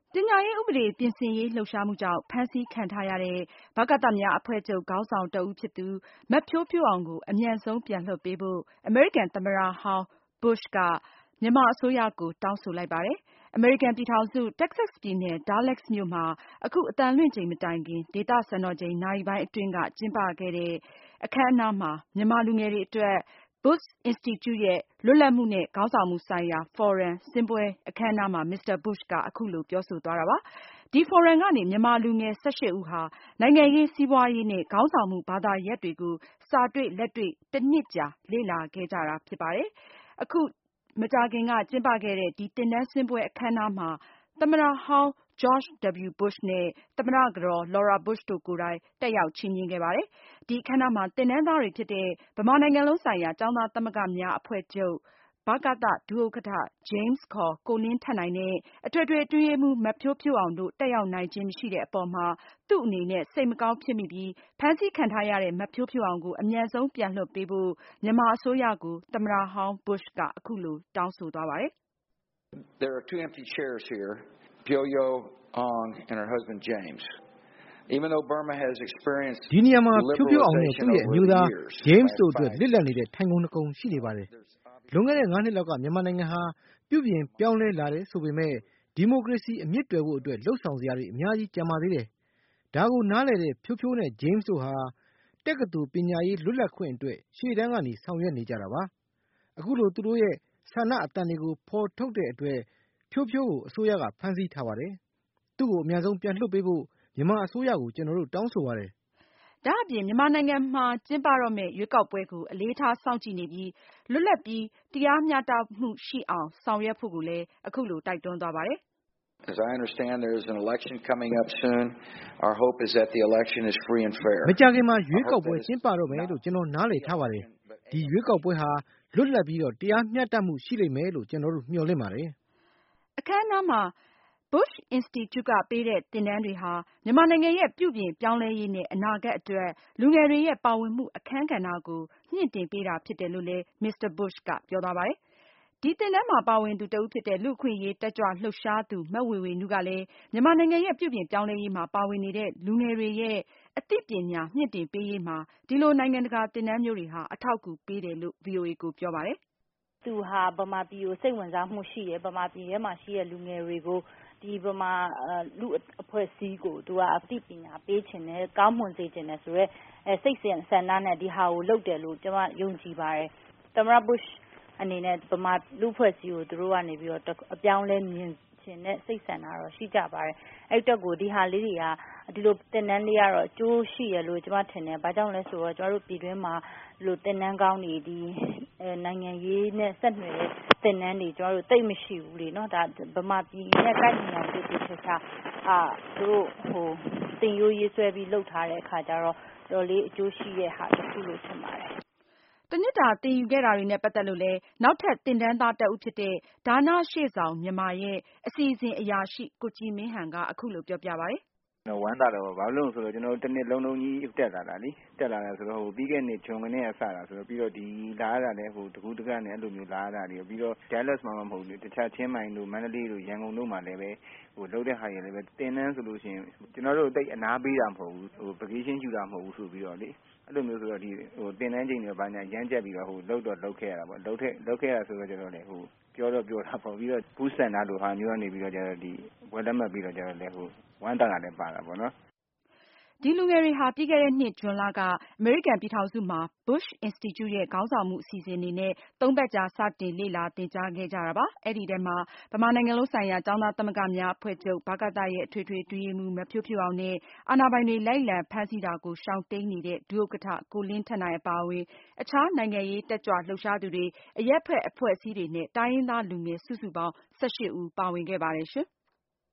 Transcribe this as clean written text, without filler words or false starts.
ပညာရေးဥပဒေပြင်ဆင်ရေးလှုပ်ရှားမှုကြောင့်ဖမ်းဆီးခံထားရတဲ့ဗကသများအဖွဲ့ချုပ်ခေါင်းဆောင်တဦးဖြစ်သူမဖြိုးဖြိုးအောင်ကိုအမြန်ဆုံးပြန်လွှတ်ပေးဖို့အမေရိကန်သမ္မတဟောင်း Bush ကမြန်မာအစိုးရကိုတောင်းဆိုလိုက်ပါတယ်။ အမေရိကန်ပြည်ထောင်စု Texas ပြည်နယ် Dallas မြို့မှာအခုအသံလွှင့်ချိန်မတိုင်ခင်ဒေသစံတော်ချိန်နာရီပိုင်းအတွင်းကကျင်းပခဲ့တဲ့အခမ်းအနားမှာမြန်မာလူငယ်တွေအတွက်Bush Institute ရဲ့လွတ်လပ်မှုနဲ့ခေါင်းဆောင်မှုဆိုင်ရာဖော်ရမ်ဆင်းပွဲအခမ်းအနားမှာ Mr. Bush ကအခုလိုပြောဆိုသွားတာပါ။ ဒီဖိုရမ်ကနေမြန်မာလူငယ်18ဦးဟာနိုင်ငံရေးစီးပွားရေးနဲ့ခေါင်းဆောင်မှုဘာသာရပ်တွေကိုစာတွေ့လက်တွေ့တစ်နှစ်ကြာလေ့လာခဲ့ကြတာဖြစ်ပါတယ်။ အခုမကြာခင်ကကျင်းပခဲ့တဲ့ဒီသင်တန်းဆင်းပွဲအခမ်းအနားမှာသမ္မတဟောင်း George W. Bush နဲ့သမ္မတကတော် Laura Bush တို့ကိုယ်တိုင်တက်ရောက်ချီးမြှင့်ခဲ့ပါတယ်။ ဒီအခမ်းအနားမှာသင်တန်းသားတွေဖြစ်တဲ့ဗမာနိုင်ငံလုံးဆိုင်ရာကျောင်းသားသမဂ္ဂများအဖွဲ့ချုပ် ဗကသ ဒုဥက္ကဋ္ဌ James ခေါ် ကိုလင်းထက်နိုင်နဲ့ အထွေထွေအတွင်းရေးမှူး မဖြိုးဖြိုးအောင်တို့တက်ရောက်နိုင်ခြင်းမရှိတဲ့အပေါ်မှာသူ့အနေနဲ့စိတ်မကောင်းဖြစ်မိပြီးဖမ်းဆီးခံထားရတဲ့မဖြိုးဖြိုးအောင်ကိုအမြန်ဆုံးပြန်လွှတ်ပေးဖို့မြန်မာအစိုးရကိုသမ္မတဟောင်း Bush ကအခုလိုတောင်းဆိုသွားပါတယ်။ There are two empty chairs here, Pyo-Yo Ong and her husband James. Even though Burma has experienced ဒီနေရာမှာဖြိုးဖြိုးအောင်နဲ့သူ့ရဲ့အမျိုးသား James တို့အတွက်လစ်လပ်နေတဲ့ထိုင်ကုန်နှကုံရှိနေပါတယ်။လွန်ခဲ့တဲ့9နှစ်လောက်ကမြန်မာနိုင်ငံဟာပြုပြင်ပြောင်းလဲလာတယ်ဆိုပေမဲ့ဒီမိုကရေစီအမြင့်တွယ်ဖို့အတွက်လှုပ်ဆောင်စရာတွေအများကြီးကျန်ပါသေးတယ်။ဒါကိုနားလည်တဲ့ဖြိုးဖြိုးနဲ့ James တို့ဟာတက္ကသိုလ်ပညာရေးလွတ်လပ်ခွင့်အတွက်ရှေ့တန်းကနေဆောင်ရွက်နေကြတာပါ။အခုလိုသူတို့ရဲ့ဆန္ဒအသံတွေကိုဖော်ထုတ်တဲ့အတွက်ဖြိုးဖြိုးကိုအစိုးရကဖမ်းဆီးထားပါတယ်။သူ့ကိုအမြန်ဆုံးပြန်လွှတ်ပေးဖို့မြန်မာအစိုးရကိုကျွန်တော်တို့တောင်းဆိုပါတယ်။ဒါအပြင်မြန်မာနိုင်ငံမှာကျင်းပတော့မယ့်ရွေးကောက်ပွဲကိုအလေးထားစောင့်ကြည့်နေပြီးလွတ်လပ်ပြီးတရားမျှတမှုရှိအောင်ဆောင်ရွက်ဖို့ကိုလည်းအခုလိုတိုက်တွန်းသွားပါတယ်။ As I understand there is an election coming up soon. Our hope is that the election is free and fair. မကြာခင်မှာရွေးကောက်ပွဲကျင်းပတော့မယ်လို့ကျွန်တော်နားလည်ထားပါတယ်။ဒီရွေးကောက်ပွဲဟာလွတ်လပ်ပြီးတော့တရားမျှတမှုရှိလိမ့်မယ်လို့ကျွန်တော်တို့မျှော်လင့်ပါတယ်။အခမ်းအနားမှာ Bush Institute ကပေးတဲ့သင်တန်းတွေဟာမြန်မာနိုင်ငံရဲ့ပြုပြင်ပြောင်းလဲရေးနဲ့အနာဂတ်အတွက်လူငယ်တွေရဲ့ပါဝင်မှုအခန်းကဏ္ဍကိုမြှင့်တင်ပေးတာဖြစ်တယ်လို့လည်း Mr. Bush ကပြောသွားပါတယ်။ ဒီသင်တန်းမှာပါဝင်သူတဦးဖြစ်တဲ့လူ့အခွင့်အရေးတက်ကြွလှုပ်ရှားသူမဝေဝေနုကလည်းမြန်မာနိုင်ငံရဲ့ပြုပြင်ပြောင်းလဲရေးမှာပါဝင်နေတဲ့လူငယ်တွေရဲ့အသိပညာမြှင့်တင်ပေးရေးမှာဒီလိုနိုင်ငံတကာသင်တန်းမျိုးတွေဟာအထောက်အကူပေးတယ်လို့ VOA ကိုပြောပါတယ်။သူဟာဗမာပြည်ကိုစိတ်ဝင်စားမှုရှိတယ်ဗမာပြည်ထဲမှာရှိတဲ့လူငယ်တွေကိုဒီဗမာလူအဖွဲ့အစည်းကိုသူကအသိပညာပေးခြင်းနဲ့ကောင်းမွန်စေခြင်းနဲ့ဆိုရဲစိတ်ဆန္ဒနဲ့ဒီဟာကိုလုပ်တယ်လို့ကျွန်မယုံကြည်ပါတယ်။သမ္မတ Bush အနေနဲ့ဗမာလူအဖွဲ့အစည်းကိုသူတို့ကနေပြီးတော့အပြောင်းလဲမြင်ခြင်းနဲ့စိတ်ဆန္ဒတော့ရှိကြပါတယ်။အဲ့တော့ကိုဒီဟာလေးတွေကဒီလိုသင်တန်းလေးကတော့အကျိုးရှိရလို့ကျွန်မထင်တယ်။ဘာကြောင့်လဲဆိုတော့ကျွန်တော်တို့ပြည်တွင်းမှာလို့သင်တန်းကောင်းတွေဒီနိုင်ငံရေးနဲ့ဆက်နွယ်တဲ့သင်တန်းတွေကျွန်တော်တို့သိမရှိဘူးလေနော်ဒါဗမာပြည်နဲ့ကိုက်ညီအောင်ပြုစုချက်ချသူတို့သင်ရိုးရေးဆွဲပြီးလှုပ်ထားတဲ့အခါကျတော့တော်လေးအကျိုးရှိတဲ့ဟာတစ်ခုလို့ထင်ပါတယ်တနှစ်တာသင်ယူခဲ့တာတွေနဲ့ပတ်သက်လို့လည်းနောက်ထပ်သင်တန်းသားတဦးဖြစ်တဲ့ဒါနရှေ့ဆောင်မြန်မာရဲ့အစီအစဉ်အရာရှိကိုကြည်မင်းဟန်ကအခုလိုပြောပြပါတယ်ဝမ်းသာတယ်ပေါ့ဘာလို့လဲဆိုတော့ကျွန်တော်တစ်နှစ်လုံးလုံးကြီးတက်လာတာလीတက်လာတယ်ဆိုတော့ပြီးခဲ့တဲ့နှစ်ဂျွန်ကနေစတာဆိုတော့ပြီးတော့ဒီလာရတာလည်းတကူတကနဲ့အဲ့လိုမျိုးလာရတာတွေပြီးတော့ Dallas မှာမဟုတ်ဘူးတခြားချင်းမိုင်တို့မန္တလေးတို့ရန်ကုန်တို့မှာလည်းပဲလုပ်တဲ့ဟာတွေလည်းပဲတင်တန်းဆိုလို့ရှိရင်ကျွန်တော်တို့တိတ်အနာပေးတာမဟုတ်ဘူးvacation ယူတာမဟုတ်ဘူးဆိုပြီးတော့လीအဲ့လိုမျိုးဆိုတော့ဒီတင်တန်းချိန်တွေဘာညာရမ်းကြက်ပြီးတော့လုပ်ခဲ့ရတာပေါ့လုပ်ခဲ့ရဆိုတော့ကျွန်တော်လည်းပြောတာပေါ့ပြီးတော့ဘူးစံတာလိုဟာမျိုးကနေပြီးတော့ကျတော့ဒီဝယ်လက်မှတ်ပြီးတော့ကျတော့လည်းဝမ်းတာကလည်းပါတာပေါ့နော်ဒီလူငယ်တွေဟာပြီးခဲ့တဲ့နှစ်ဇွန်လကအမေရိကန်ပြည်ထောင်စုမှာ Bush Institute ရဲ့ခေါင်းဆောင်မှုအစီအစဉ်တွေနဲ့3ပတ်ကြာစတင်လေ့လာသင်ကြားခဲ့ကြတာပါ။အဲဒီထဲမှာဗမာနိုင်ငံလုံးဆိုင်ရာကျောင်းသားသမဂ္ဂများအဖွဲ့ချုပ်ဗကသရဲ့အထွေထွေအတွင်းရေးမှူးမဖြိုးဖြိုးအောင်နဲ့အာဏာပိုင်တွေလိုက်လံဖမ်းဆီးတာကိုရှောင်တိမ်းနေတဲ့ဒုဥက္ကဋ္ဌကိုလင်းထက်နိုင်အပါအဝင်အခြားနိုင်ငံရေးတက်ကြွလှုပ်ရှားသူတွေအရပ်ဖက်အဖွဲ့အစည်းတွေနဲ့တိုင်းရင်းသားလူငယ်စုစုပေါင်း18ဦးပါဝင်ခဲ့ပါတယ်ရှင်။